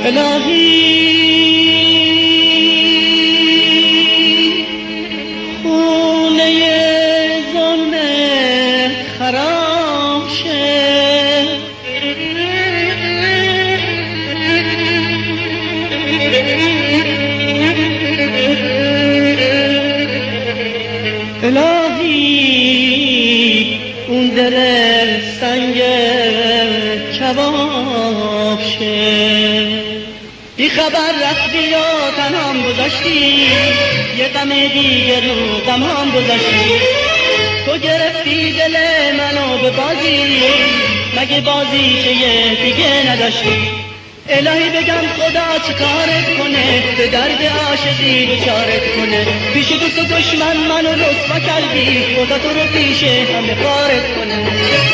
الهی خونه ظلم خراب شه، الهی اون دل سنگ کباب شه. بی خبر رفتی و تنهام گذاشتی، یه غم دیگه رو غمام گذاشتی. تو گرفتی دل منو به بازی، مگه بازی که یه دیگه نداشتی؟ الهی بگم خدا چه کارت کنه، به درد عاشقی دچارت کنه. پیش دوست و دشمن منو رسوا کردی، خدا تو رو پیش همه کارت کنه.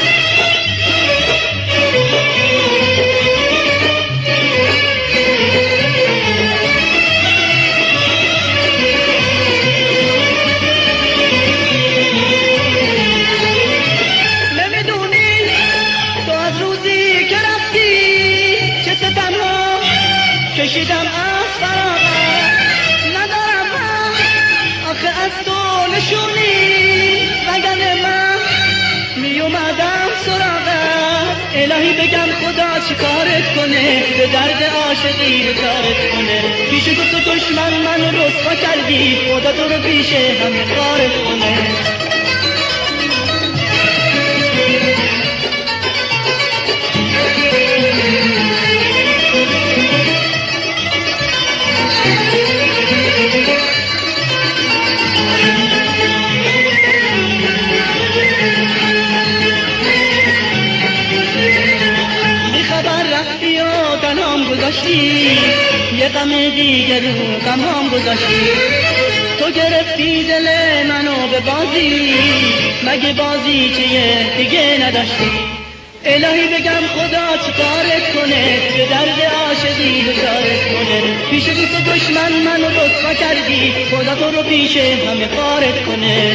کشیدم از فراغت ندارم من، آخه از تو نشونی وگن من می اومدم سراغت. الهی بگم خدا چی کارت کنه، به درد عاشقی دچارت کنه. پیش دوست و دشمن منو رسوا کردی، خدا تو رو پیش همه کارت کنه. گذاشتی یه غم دیگه رو غمام گذاشتی. تو گرفتی دل منو به بازی، مگه بازی که یه دیگه نداشتی؟ الهی بگم خدا چی کارت کنه، به درد عاشقی دچارت کنه. پیش دوست و دشمن منو رسوا کردی، خدا تو رو پیش همه کارت کنه.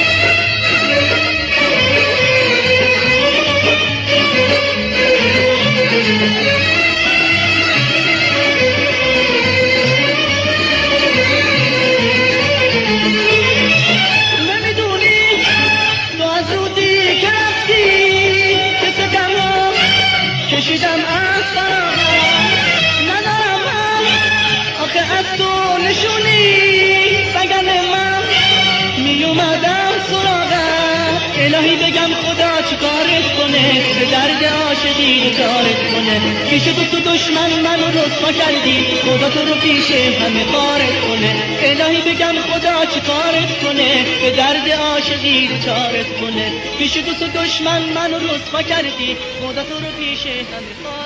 کشیدم از فراغت ندارم من، آخه از تو نشونی وگن من می اومدم سراغت. الهی بگم خدا چی کارت کنه، به درد عاشقی دچارت کنه. پیش دوست و دشمن منو رسوا کردی، خدا تو رو پیش همه کارت کنه. الهی بگم خدا چی کارت کنه، به درد عاشقی دچارت کنه. پیش دوست و دشمن منو رسوا کردی، خدا تو رو پیش همه کارت